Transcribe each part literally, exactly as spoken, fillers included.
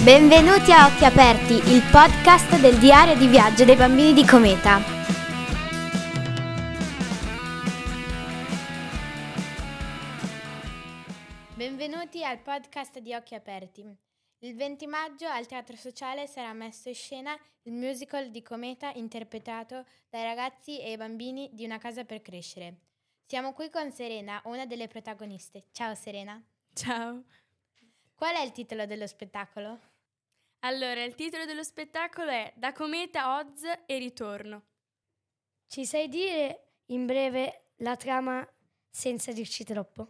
Benvenuti a Occhi Aperti, il podcast del diario di viaggio dei bambini di Cometa. Benvenuti al podcast di Occhi Aperti. Il venti maggio al Teatro Sociale sarà messo in scena il musical di Cometa interpretato dai ragazzi e i bambini di Una casa per crescere. Siamo qui con Serena, una delle protagoniste. Ciao Serena. Ciao. Qual è il titolo dello spettacolo? Allora, il titolo dello spettacolo è Da Cometa, Oz e Ritorno. Ci sai dire in breve la trama senza dirci troppo?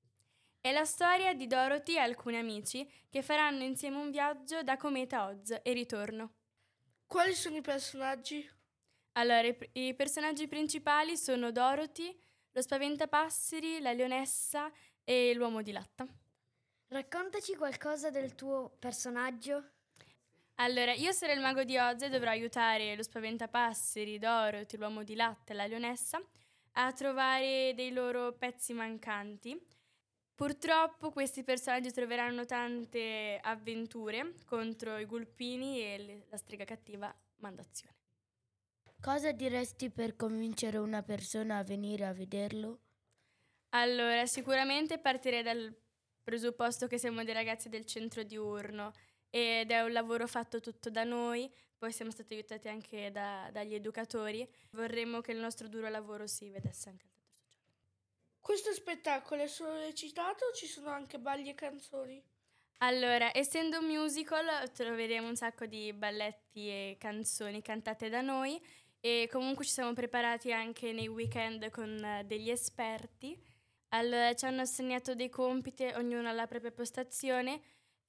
È la storia di Dorothy e alcuni amici che faranno insieme un viaggio da Cometa, Oz e Ritorno. Quali sono i personaggi? Allora, i, i personaggi principali sono Dorothy, lo Spaventapasseri, la Leonessa e l'Uomo di Latta. Raccontaci qualcosa del tuo personaggio. Allora, io sarò il mago di Oz e dovrò aiutare lo Spaventapasseri, Dorothy, l'Uomo di Latta e la Leonessa a trovare dei loro pezzi mancanti. Purtroppo questi personaggi troveranno tante avventure contro i Gulpini e le, la strega cattiva Mandazione. Cosa diresti per convincere una persona a venire a vederlo? Allora, sicuramente partirei dal presupposto che siamo dei ragazzi del centro diurno ed è un lavoro fatto tutto da noi, poi siamo stati aiutati anche da, dagli educatori. Vorremmo che il nostro duro lavoro si vedesse anche al Teatro Sociale. Questo spettacolo è solo recitato o ci sono anche balli e canzoni? Allora, essendo un musical troveremo un sacco di balletti e canzoni cantate da noi e comunque ci siamo preparati anche nei weekend con degli esperti. Allora, ci hanno assegnato dei compiti, ognuno alla propria postazione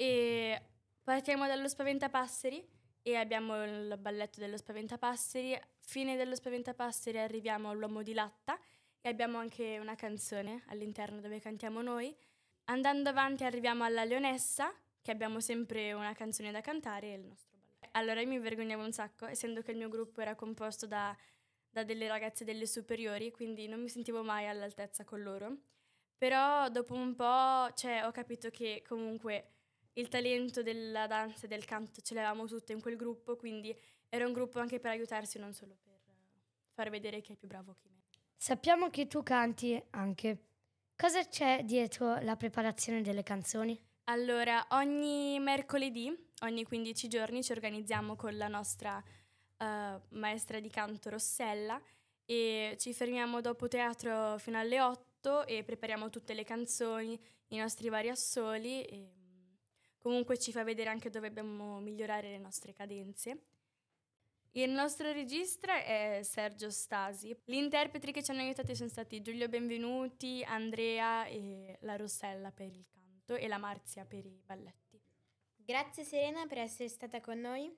e partiamo dallo Spaventapasseri e abbiamo il balletto dello Spaventapasseri. Fine dello Spaventapasseri arriviamo all'Uomo di Latta e abbiamo anche una canzone all'interno dove cantiamo noi. Andando avanti arriviamo alla Leonessa, che abbiamo sempre una canzone da cantare e il nostro balletto. Allora io mi vergognavo un sacco, essendo che il mio gruppo era composto da, da delle ragazze delle superiori, quindi non mi sentivo mai all'altezza con loro. Però dopo un po', cioè, ho capito che comunque il talento della danza e del canto ce l'avevamo tutte in quel gruppo, quindi era un gruppo anche per aiutarsi, non solo per far vedere chi è più bravo che me. Sappiamo che tu canti anche. Cosa c'è dietro la preparazione delle canzoni? Allora, ogni mercoledì, ogni quindici giorni, ci organizziamo con la nostra uh, maestra di canto Rossella e ci fermiamo dopo teatro fino alle otto e prepariamo tutte le canzoni, i nostri vari assoli e comunque ci fa vedere anche dove dobbiamo migliorare le nostre cadenze. Il nostro regista è Sergio Stasi. Gli interpreti che ci hanno aiutati sono stati Giulio Benvenuti, Andrea e la Rossella per il canto e la Marzia per i balletti. Grazie Serena per essere stata con noi.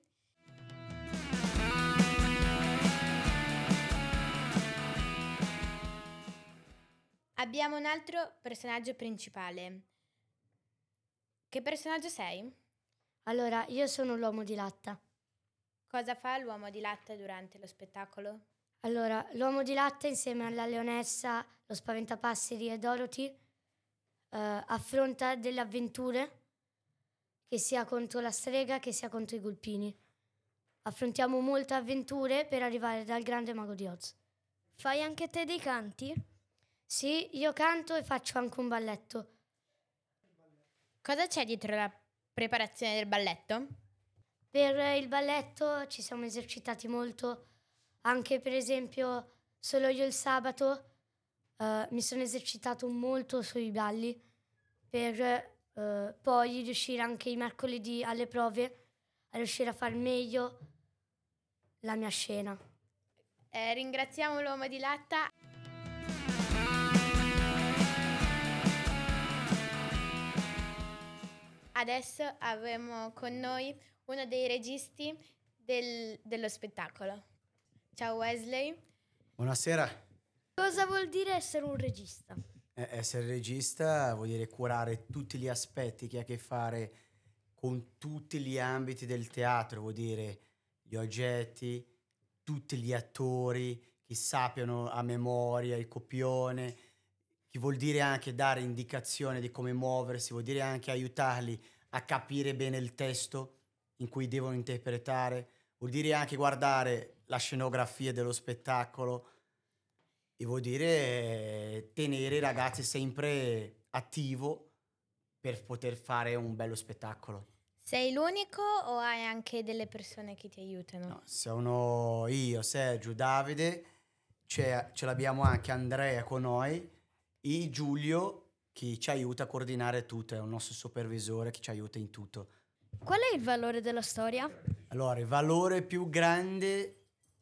Abbiamo un altro personaggio principale. Che personaggio sei? Allora, io sono l'Uomo di Latta. Cosa fa l'Uomo di Latta durante lo spettacolo? Allora, l'Uomo di Latta insieme alla Leonessa, lo Spaventapasseri e Dorothy eh, affronta delle avventure che sia contro la strega che sia contro i Gulpini. Affrontiamo molte avventure per arrivare dal grande mago di Oz. Fai anche te dei canti? Sì, io canto e faccio anche un balletto. Cosa c'è dietro la preparazione del balletto? Per il balletto ci siamo esercitati molto, anche per esempio solo io il sabato uh, mi sono esercitato molto sui balli per uh, poi riuscire anche i mercoledì alle prove a riuscire a far meglio la mia scena. Eh, ringraziamo l'Uomo di Latta. Adesso avremo con noi uno dei registi del, dello spettacolo. Ciao Wesley. Buonasera. Cosa vuol dire essere un regista? Eh, essere regista vuol dire curare tutti gli aspetti che ha a che fare con tutti gli ambiti del teatro, vuol dire gli oggetti, tutti gli attori, che sappiano a memoria il copione, che vuol dire anche dare indicazione di come muoversi, vuol dire anche aiutarli a capire bene il testo in cui devono interpretare, vuol dire anche guardare la scenografia dello spettacolo e vuol dire eh, tenere i ragazzi sempre attivo per poter fare un bello spettacolo. Sei l'unico o hai anche delle persone che ti aiutano? No, sono io, Sergio, Davide, c'è, ce l'abbiamo anche Andrea con noi e Giulio che ci aiuta a coordinare tutto, è un nostro supervisore che ci aiuta in tutto. Qual è il valore della storia? Allora, il valore più grande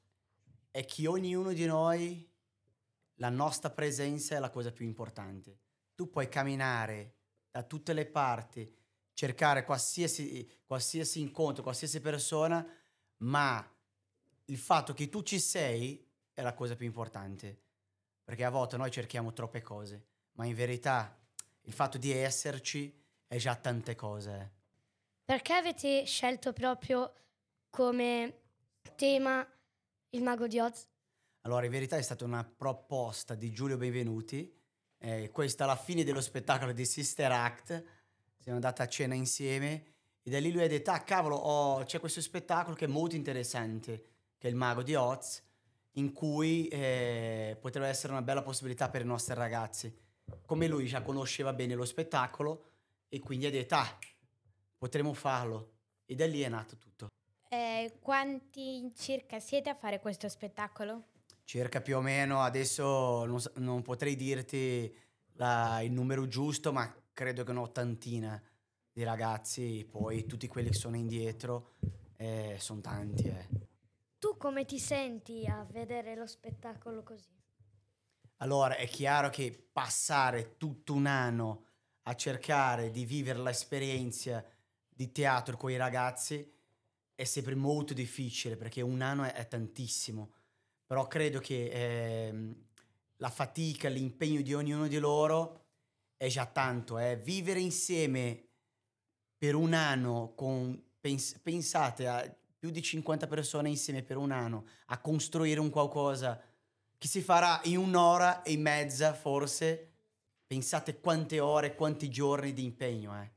è che ognuno di noi, la nostra presenza è la cosa più importante. Tu puoi camminare da tutte le parti, cercare qualsiasi, qualsiasi incontro, qualsiasi persona, ma il fatto che tu ci sei è la cosa più importante. Perché a volte noi cerchiamo troppe cose, ma in verità il fatto di esserci è già tante cose. Perché avete scelto proprio come tema il Mago di Oz? Allora, in verità è stata una proposta di Giulio Benvenuti. Eh, questa alla fine dello spettacolo di Sister Act. Siamo andati a cena insieme e da lì lui ha detto, ah cavolo, oh, c'è questo spettacolo che è molto interessante, che è il Mago di Oz, in cui eh, potrebbe essere una bella possibilità per i nostri ragazzi. Come lui già conosceva bene lo spettacolo e quindi ha detto, ah, potremmo farlo. E da lì è nato tutto. Eh, quanti circa siete a fare questo spettacolo? Circa più o meno, adesso non, s- non potrei dirti la- il numero giusto, ma credo che un'ottantina di ragazzi, poi tutti quelli che sono indietro, eh, sono tanti. Eh. Tu come ti senti a vedere lo spettacolo così? Allora, è chiaro che passare tutto un anno a cercare di vivere l'esperienza di teatro con i ragazzi è sempre molto difficile, perché un anno è, è tantissimo. Però credo che ehm, la fatica, l'impegno di ognuno di loro è già tanto. Eh. Vivere insieme per un anno, con, pens- pensate a più di cinquanta persone insieme per un anno, a costruire un qualcosa che si farà in un'ora e mezza forse. Pensate quante ore, quanti giorni di impegno. Eh.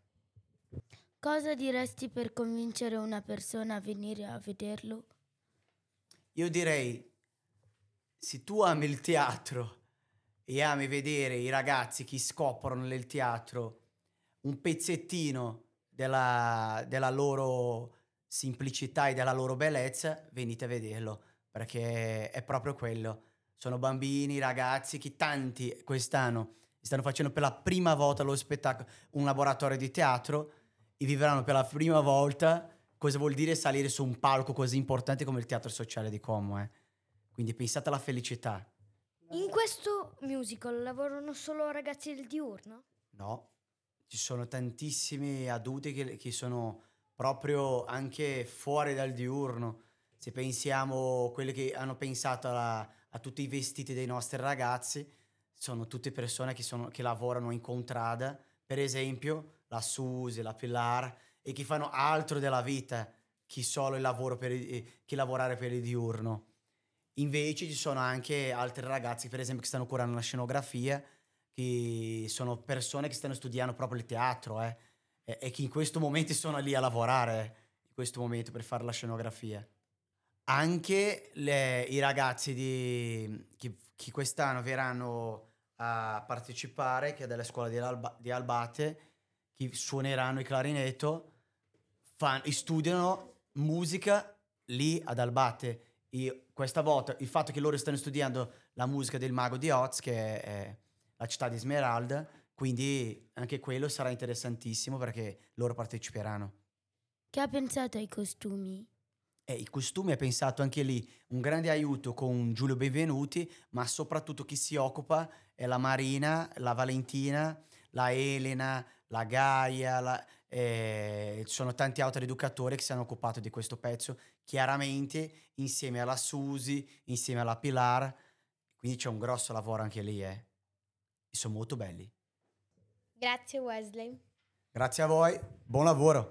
Cosa diresti per convincere una persona a venire a vederlo? Io direi, se tu ami il teatro e ami vedere i ragazzi che scoprono nel teatro un pezzettino della, della loro semplicità e della loro bellezza, venite a vederlo, perché è proprio quello. Sono bambini, ragazzi che tanti quest'anno stanno facendo per la prima volta lo spettacolo, un laboratorio di teatro, e vivranno per la prima volta cosa vuol dire salire su un palco così importante come il Teatro Sociale di Como. Eh. Quindi pensate alla felicità. In questo musical lavorano solo ragazzi del diurno? No, ci sono tantissimi adulti che, che sono proprio anche fuori dal diurno. Se pensiamo a quelli che hanno pensato alla, a tutti i vestiti dei nostri ragazzi, sono tutte persone che, sono, che lavorano in contrada, per esempio la Susi, la Pilar, e che fanno altro della vita che solo il lavoro per il, che lavorare per il diurno. Invece ci sono anche altri ragazzi, per esempio, che stanno curando la scenografia, che sono persone che stanno studiando proprio il teatro, eh, e, e che in questo momento sono lì a lavorare, eh, in questo momento per fare la scenografia. Anche le, i ragazzi di, che, che quest'anno verranno a partecipare, che è della scuola di, Alba, di Albate, che suoneranno il clarinetto, fan, studiano musica lì ad Albate. E questa volta il fatto che loro stanno studiando la musica del Mago di Oz, che è la città di Smeralda, quindi anche quello sarà interessantissimo perché loro parteciperanno. Che ha pensato ai costumi? E i costumi è pensato anche lì, un grande aiuto con Giulio Benvenuti, ma soprattutto chi si occupa è la Marina, la Valentina, la Elena, la Gaia, la, eh, ci sono tanti altri educatori che si hanno occupato di questo pezzo, chiaramente insieme alla Susi, insieme alla Pilar, quindi c'è un grosso lavoro anche lì, eh. E sono molto belli. Grazie Wesley. Grazie a voi, buon lavoro.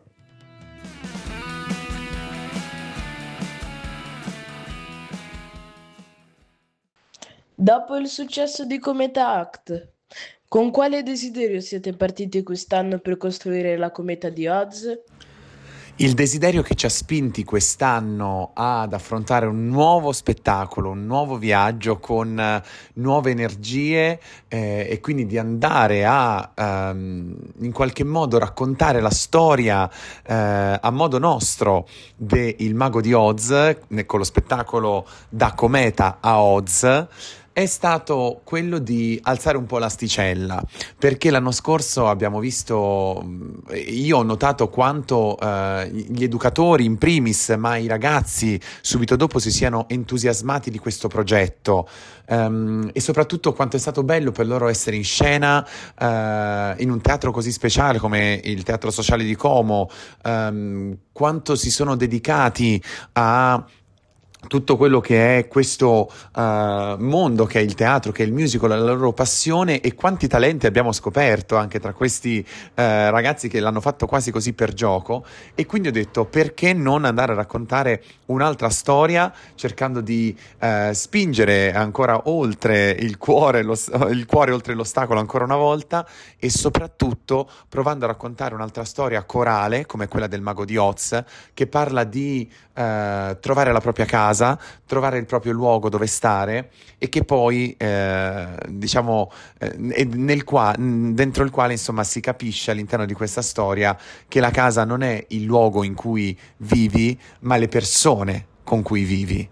Dopo il successo di Cometa Act, Con quale desiderio siete partiti quest'anno per costruire la cometa di Oz? Il desiderio che ci ha spinti quest'anno ad affrontare un nuovo spettacolo, un nuovo viaggio con eh, nuove energie eh, e quindi di andare a ehm, in qualche modo raccontare la storia eh, a modo nostro del Mago di Oz, ne- con lo spettacolo Da Cometa a Oz, è stato quello di alzare un po' l'asticella, perché l'anno scorso abbiamo visto, mh, io ho notato quanto eh, gli educatori in primis, ma i ragazzi subito dopo si siano entusiasmati di questo progetto, ehm, e soprattutto quanto è stato bello per loro essere in scena eh, in un teatro così speciale come il Teatro Sociale di Como, ehm, quanto si sono dedicati a tutto quello che è questo uh, mondo che è il teatro, che è il musical, la loro passione, e quanti talenti abbiamo scoperto anche tra questi uh, ragazzi che l'hanno fatto quasi così per gioco. E quindi ho detto, perché non andare a raccontare un'altra storia, cercando di uh, spingere ancora oltre il cuore, lo, il cuore oltre l'ostacolo ancora una volta, e soprattutto provando a raccontare un'altra storia corale come quella del Mago di Oz, che parla di uh, trovare la propria casa, trovare il proprio luogo dove stare, e che poi eh, diciamo eh, nel qua, dentro il quale insomma si capisce all'interno di questa storia che la casa non è il luogo in cui vivi, ma le persone con cui vivi.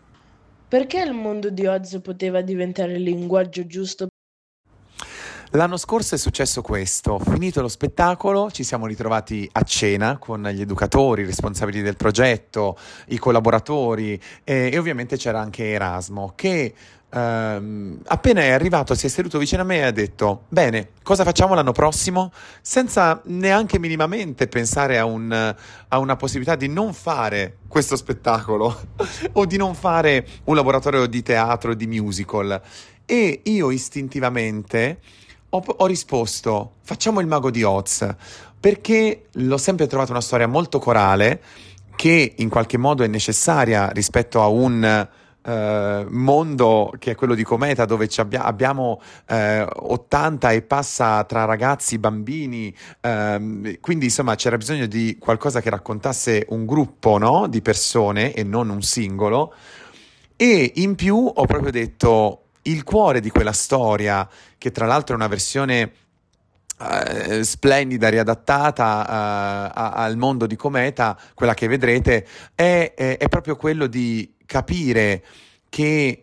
Perché il mondo di Oz poteva diventare il linguaggio giusto? L'anno scorso è successo questo: finito lo spettacolo ci siamo ritrovati a cena con gli educatori, i responsabili del progetto, i collaboratori e, e ovviamente c'era anche Erasmo che ehm, appena è arrivato si è seduto vicino a me e ha detto: bene, cosa facciamo l'anno prossimo? Senza neanche minimamente pensare a, un, a una possibilità di non fare questo spettacolo o di non fare un laboratorio di teatro, di musical. E io istintivamente Ho, ho risposto, facciamo il Mago di Oz, perché l'ho sempre trovato una storia molto corale, che in qualche modo è necessaria rispetto a un eh, mondo che è quello di Cometa, dove ci abbia- abbiamo eh, ottanta e passa tra ragazzi, bambini, ehm, quindi insomma c'era bisogno di qualcosa che raccontasse un gruppo, no? Di persone e non un singolo. E in più ho proprio detto, il cuore di quella storia, che tra l'altro è una versione eh, splendida, riadattata eh, a- al mondo di Cometa, quella che vedrete, è, è- è proprio quello di capire che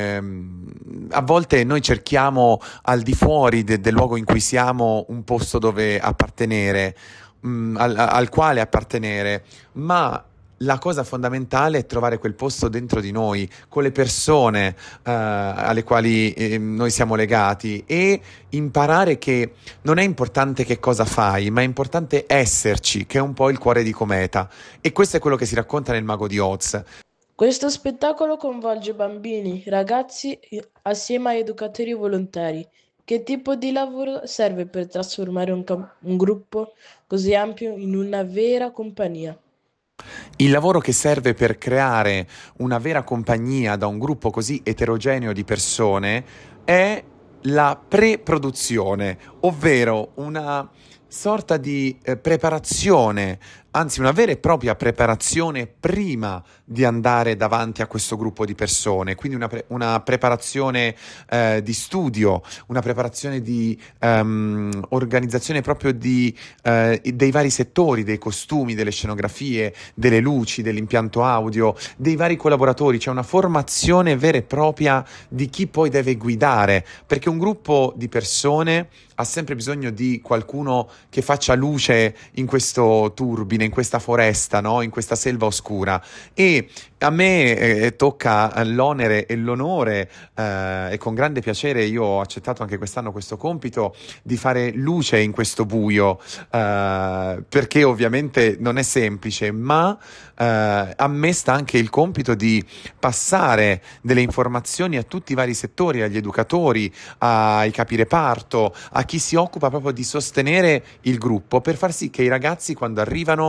ehm, a volte noi cerchiamo al di fuori de- del luogo in cui siamo un posto dove appartenere, mh, al, al quale appartenere, ma la cosa fondamentale è trovare quel posto dentro di noi, con le persone eh, alle quali eh, noi siamo legati, e imparare che non è importante che cosa fai, ma è importante esserci, che è un po' il cuore di Cometa. E questo è quello che si racconta nel Mago di Oz. Questo spettacolo coinvolge bambini, ragazzi eh, assieme a educatori volontari. Che tipo di lavoro serve per trasformare un, cam- un gruppo così ampio in una vera compagnia? Il lavoro che serve per creare una vera compagnia da un gruppo così eterogeneo di persone è la pre-produzione, ovvero una sorta di eh, preparazione, anzi una vera e propria preparazione prima di andare davanti a questo gruppo di persone, quindi una, pre- una preparazione eh, di studio, una preparazione di ehm, organizzazione proprio di, eh, dei vari settori, dei costumi, delle scenografie, delle luci, dell'impianto audio, dei vari collaboratori. C'è una formazione vera e propria di chi poi deve guidare, perché un gruppo di persone ha sempre bisogno di qualcuno che faccia luce in questo turbine, in questa foresta, no? In questa selva oscura. E a me eh, tocca l'onere e l'onore, eh, e con grande piacere io ho accettato anche quest'anno questo compito di fare luce in questo buio, eh, perché ovviamente non è semplice, ma eh, a me sta anche il compito di passare delle informazioni a tutti i vari settori, agli educatori, ai capireparto, a chi si occupa proprio di sostenere il gruppo, per far sì che i ragazzi, quando arrivano,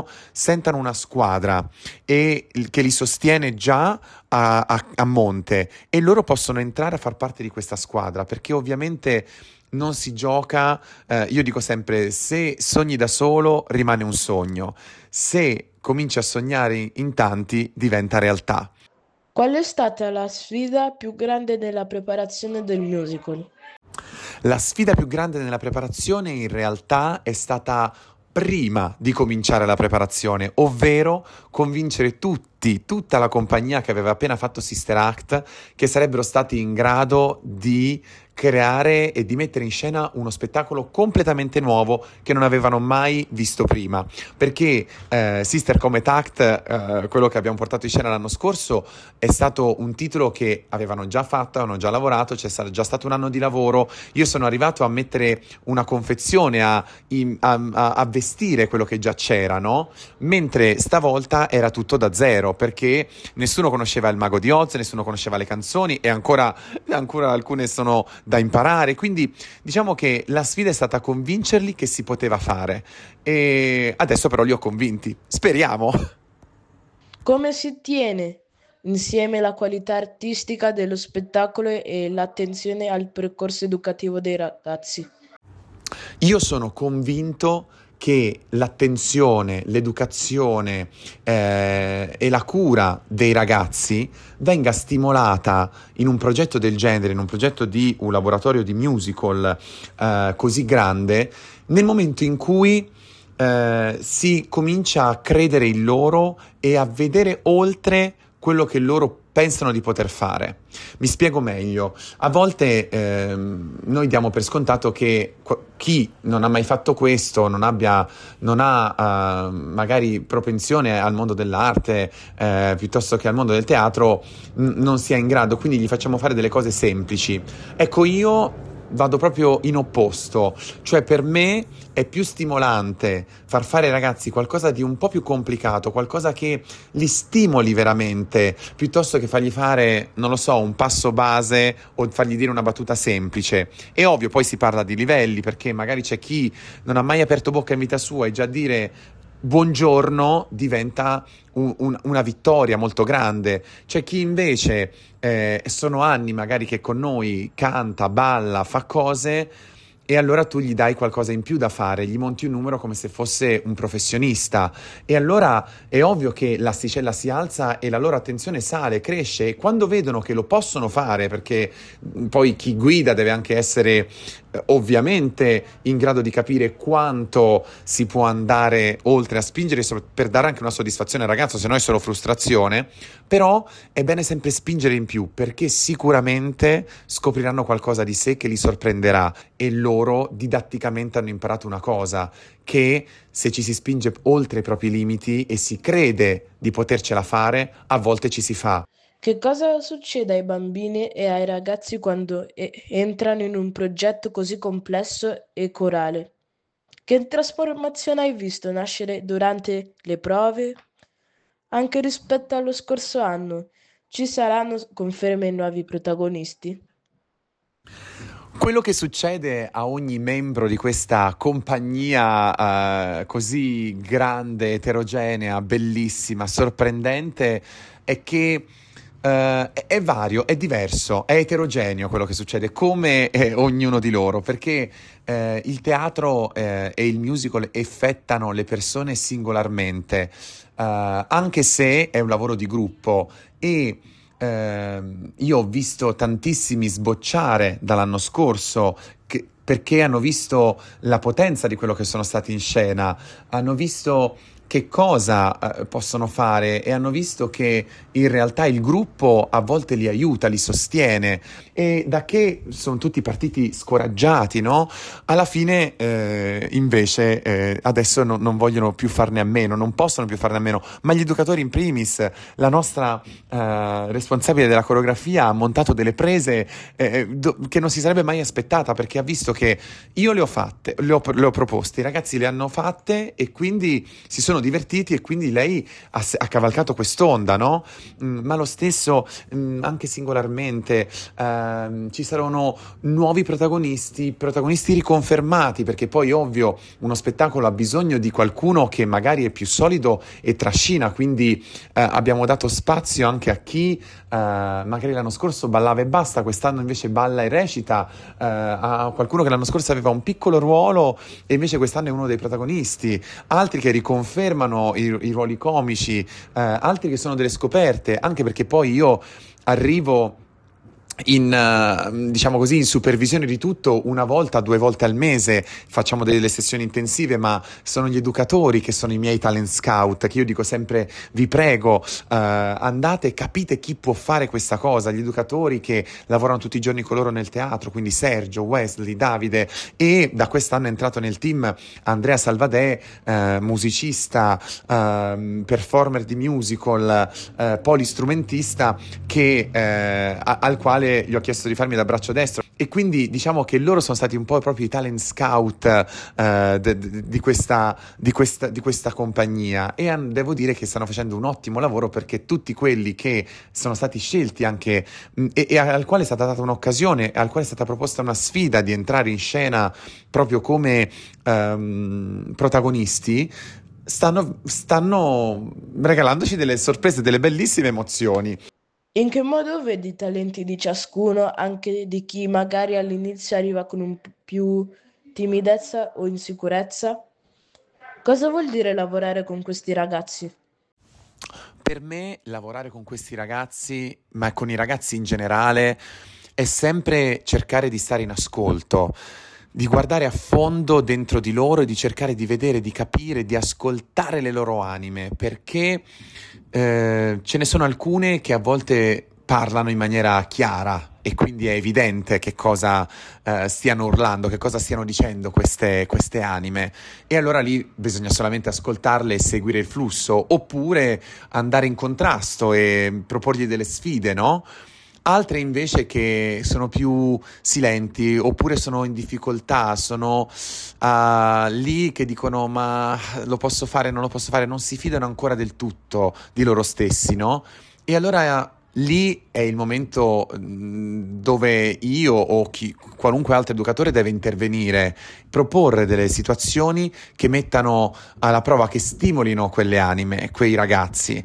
loro sentano una squadra e che li sostiene già a, a, a monte, e loro possono entrare a far parte di questa squadra, perché ovviamente non si gioca, eh, io dico sempre, se sogni da solo rimane un sogno, se cominci a sognare in tanti diventa realtà. Qual è stata la sfida più grande nella preparazione del musical? La sfida più grande nella preparazione in realtà è stata prima di cominciare la preparazione, ovvero convincere tutti, tutta la compagnia che aveva appena fatto Sister Act, che sarebbero stati in grado di creare e di mettere in scena uno spettacolo completamente nuovo che non avevano mai visto prima, perché eh, Sister Comet Act, eh, quello che abbiamo portato in scena l'anno scorso, è stato un titolo che avevano già fatto, avevano già lavorato, c'è stato, già stato un anno di lavoro. Io sono arrivato a mettere una confezione, a, a, a vestire quello che già c'era, no? Mentre stavolta era tutto da zero, perché nessuno conosceva il Mago di Oz, nessuno conosceva le canzoni, e ancora, ancora alcune sono da imparare, quindi diciamo che la sfida è stata convincerli che si poteva fare, e adesso però li ho convinti, speriamo. Come si tiene insieme la qualità artistica dello spettacolo e l'attenzione al percorso educativo dei ragazzi? Io sono convinto che l'attenzione, l'educazione eh, e la cura dei ragazzi venga stimolata in un progetto del genere, in un progetto di un laboratorio di musical eh, così grande, nel momento in cui eh, si comincia a credere in loro e a vedere oltre quello che loro pensano di poter fare. Mi spiego meglio. A volte ehm, noi diamo per scontato che qu- chi non ha mai fatto questo, non abbia, non ha uh, magari propensione al mondo dell'arte eh, piuttosto che al mondo del teatro, n- non sia in grado, quindi gli facciamo fare delle cose semplici. Ecco, io vado proprio in opposto, cioè per me è più stimolante far fare ai ragazzi qualcosa di un po' più complicato, qualcosa che li stimoli veramente, piuttosto che fargli fare, non lo so, un passo base o fargli dire una battuta semplice. È ovvio, poi si parla di livelli, perché magari c'è chi non ha mai aperto bocca in vita sua e già dire buongiorno diventa un, un, una vittoria molto grande. C'è chi invece eh, sono anni magari che con noi canta, balla, fa cose, e allora tu gli dai qualcosa in più da fare, gli monti un numero come se fosse un professionista, e allora è ovvio che l'asticella si alza e la loro attenzione sale, cresce, e quando vedono che lo possono fare, perché poi chi guida deve anche essere eh, ovviamente in grado di capire quanto si può andare oltre a spingere per dare anche una soddisfazione al ragazzo, se no è solo frustrazione, però è bene sempre spingere in più, perché sicuramente scopriranno qualcosa di sé che li sorprenderà, e loro didatticamente hanno imparato una cosa, che se ci si spinge oltre i propri limiti e si crede di potercela fare, a volte ci si fa. Che cosa succede ai bambini e ai ragazzi quando e- entrano in un progetto così complesso e corale? Che trasformazione hai visto nascere durante le prove? Anche rispetto allo scorso anno, ci saranno conferme ai nuovi protagonisti? Quello che succede a ogni membro di questa compagnia eh, così grande, eterogenea, bellissima, sorprendente, è che eh, è vario, è diverso, è eterogeneo quello che succede, come eh, ognuno di loro, perché eh, il teatro eh, e il musical effettano le persone singolarmente, eh, anche se è un lavoro di gruppo, e Uh, io ho visto tantissimi sbocciare dall'anno scorso che, perché hanno visto la potenza di quello che sono stati in scena, hanno visto che cosa uh, possono fare, e hanno visto che in realtà il gruppo a volte li aiuta, li sostiene, e da che sono tutti partiti scoraggiati, no? Alla fine eh, invece eh, adesso no, non vogliono più farne a meno, non possono più farne a meno, ma gli educatori in primis, la nostra eh, responsabile della coreografia ha montato delle prese eh, do, che non si sarebbe mai aspettata, perché ha visto che io le ho fatte, le ho, le ho proposte, i ragazzi le hanno fatte, e quindi si sono sono divertiti e quindi lei ha, ha cavalcato quest'onda, no? Mm, ma lo stesso mm, anche singolarmente ehm, ci saranno nuovi protagonisti, protagonisti riconfermati, perché poi ovvio uno spettacolo ha bisogno di qualcuno che magari è più solido e trascina, quindi eh, abbiamo dato spazio anche a chi Uh, magari l'anno scorso ballava e basta, quest'anno invece balla e recita, uh, a qualcuno che l'anno scorso aveva un piccolo ruolo e invece quest'anno è uno dei protagonisti, altri che riconfermano i, i ruoli comici, uh, altri che sono delle scoperte, anche perché poi io arrivo in, uh, diciamo così, in supervisione di tutto una volta, due volte al mese, facciamo delle sessioni intensive, ma sono gli educatori che sono i miei talent scout, che io dico sempre vi prego uh, andate e capite chi può fare questa cosa, gli educatori che lavorano tutti i giorni con loro nel teatro, quindi Sergio, Wesley, Davide, e da quest'anno è entrato nel team Andrea Salvadè, uh, musicista, uh, performer di musical, uh, polistrumentista, che, uh, a- al quale gli ho chiesto di farmi da braccio destro, e quindi diciamo che loro sono stati un po' proprio i talent scout uh, de, de, di, questa, di, questa, di questa compagnia, e um, devo dire che stanno facendo un ottimo lavoro, perché tutti quelli che sono stati scelti anche mh, e, e al quale è stata data un'occasione, al quale è stata proposta una sfida di entrare in scena proprio come um, protagonisti, stanno, stanno regalandoci delle sorprese, delle bellissime emozioni. In che modo vedi i talenti di ciascuno, anche di chi magari all'inizio arriva con un p- più timidezza o insicurezza? Cosa vuol dire lavorare con questi ragazzi? Per me lavorare con questi ragazzi, ma con i ragazzi in generale, è sempre cercare di stare in ascolto, di guardare a fondo dentro di loro e di cercare di vedere, di capire, di ascoltare le loro anime, perché eh, ce ne sono alcune che a volte parlano in maniera chiara e quindi è evidente che cosa eh, stiano urlando, che cosa stiano dicendo queste, queste anime, e allora lì bisogna solamente ascoltarle e seguire il flusso, oppure andare in contrasto e proporgli delle sfide, no? Altre invece che sono più silenti, oppure sono in difficoltà, sono uh, lì che dicono ma lo posso fare, non lo posso fare, non si fidano ancora del tutto di loro stessi, no? E allora lì è il momento mh, dove io o chi, qualunque altro educatore deve intervenire, proporre delle situazioni che mettano alla prova, che stimolino quelle anime, quei ragazzi.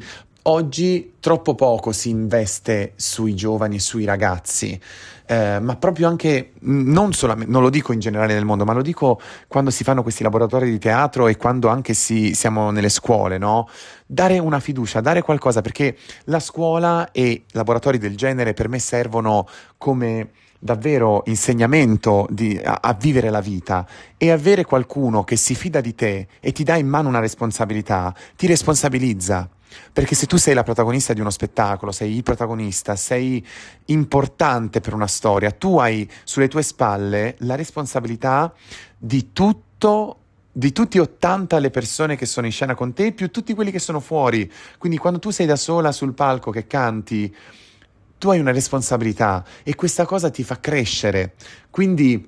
Oggi troppo poco si investe sui giovani e sui ragazzi, eh, ma proprio anche, non solamente, non lo dico in generale nel mondo, ma lo dico quando si fanno questi laboratori di teatro e quando anche si, siamo nelle scuole, no? Dare una fiducia, dare qualcosa, perché la scuola e laboratori del genere per me servono come davvero insegnamento di, a, a vivere la vita, e avere qualcuno che si fida di te e ti dà in mano una responsabilità, ti responsabilizza. Perché se tu sei la protagonista di uno spettacolo, sei il protagonista, sei importante per una storia, tu hai sulle tue spalle la responsabilità di tutto, di tutti ottanta le persone che sono in scena con te, più tutti quelli che sono fuori. Quindi quando tu sei da sola sul palco che canti, tu hai una responsabilità e questa cosa ti fa crescere. Quindi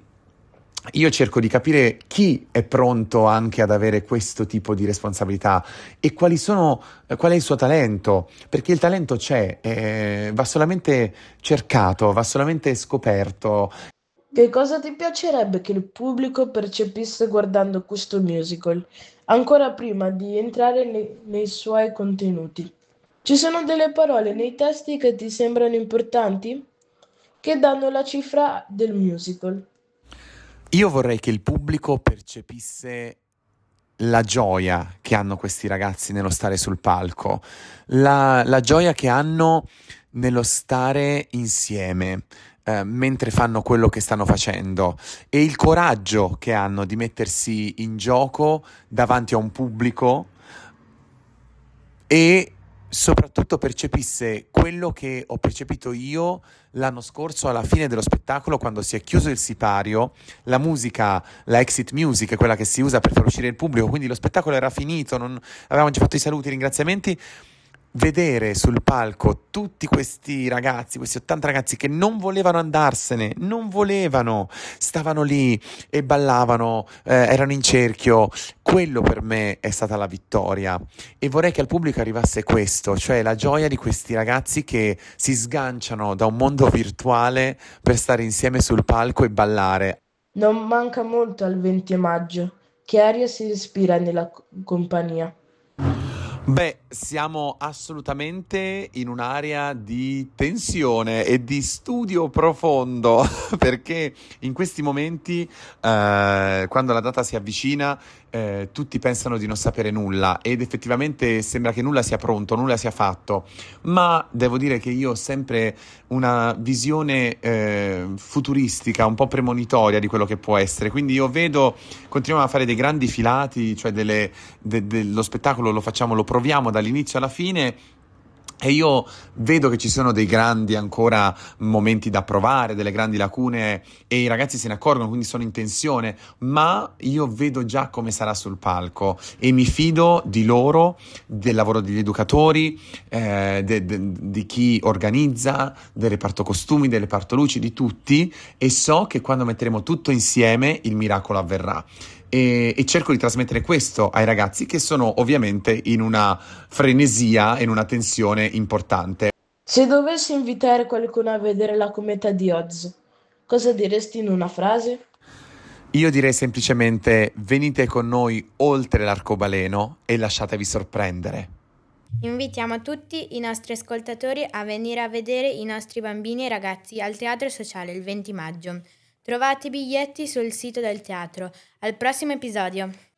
io cerco di capire chi è pronto anche ad avere questo tipo di responsabilità e quali sono, qual è il suo talento, perché il talento c'è, eh, va solamente cercato, va solamente scoperto. Che cosa ti piacerebbe che il pubblico percepisse guardando questo musical, ancora prima di entrare nei, nei suoi contenuti? Ci sono delle parole nei testi che ti sembrano importanti, che danno la cifra del musical? Io vorrei che il pubblico percepisse la gioia che hanno questi ragazzi nello stare sul palco, la, la gioia che hanno nello stare insieme eh, mentre fanno quello che stanno facendo, e il coraggio che hanno di mettersi in gioco davanti a un pubblico, e soprattutto percepisse quello che ho percepito io l'anno scorso alla fine dello spettacolo, quando si è chiuso il sipario, la musica, la exit music, quella che si usa per far uscire il pubblico, quindi lo spettacolo era finito, non, avevamo già fatto i saluti, i ringraziamenti, vedere sul palco tutti questi ragazzi, questi ottanta ragazzi che non volevano andarsene, non volevano, stavano lì e ballavano, eh, erano in cerchio, quello per me è stata la vittoria e vorrei che al pubblico arrivasse questo, cioè la gioia di questi ragazzi che si sganciano da un mondo virtuale per stare insieme sul palco e ballare. Non manca molto al venti maggio. Che aria si respira nella co- compagnia? Beh, siamo assolutamente in un'area di tensione e di studio profondo, perché in questi momenti, eh, quando la data si avvicina, eh, tutti pensano di non sapere nulla ed effettivamente sembra che nulla sia pronto, nulla sia fatto, ma devo dire che io ho sempre una visione eh, futuristica, un po' premonitoria di quello che può essere, quindi io vedo, continuiamo a fare dei grandi filati, cioè delle, de, dello spettacolo lo facciamo, lo proviamo dall'inizio alla fine e io vedo che ci sono dei grandi ancora momenti da provare, delle grandi lacune e i ragazzi se ne accorgono, quindi sono in tensione, ma io vedo già come sarà sul palco e mi fido di loro, del lavoro degli educatori, eh, de, de, di chi organizza, del reparto costumi, del reparto luci, di tutti e so che quando metteremo tutto insieme il miracolo avverrà. E, e cerco di trasmettere questo ai ragazzi che sono ovviamente in una frenesia e in una tensione importante. Se dovessi invitare qualcuno a vedere la cometa di Oz, cosa diresti in una frase? Io direi semplicemente venite con noi oltre l'arcobaleno e lasciatevi sorprendere. Invitiamo tutti i nostri ascoltatori a venire a vedere i nostri bambini e ragazzi al Teatro Sociale il venti maggio. Trovate i biglietti sul sito del teatro. Al prossimo episodio!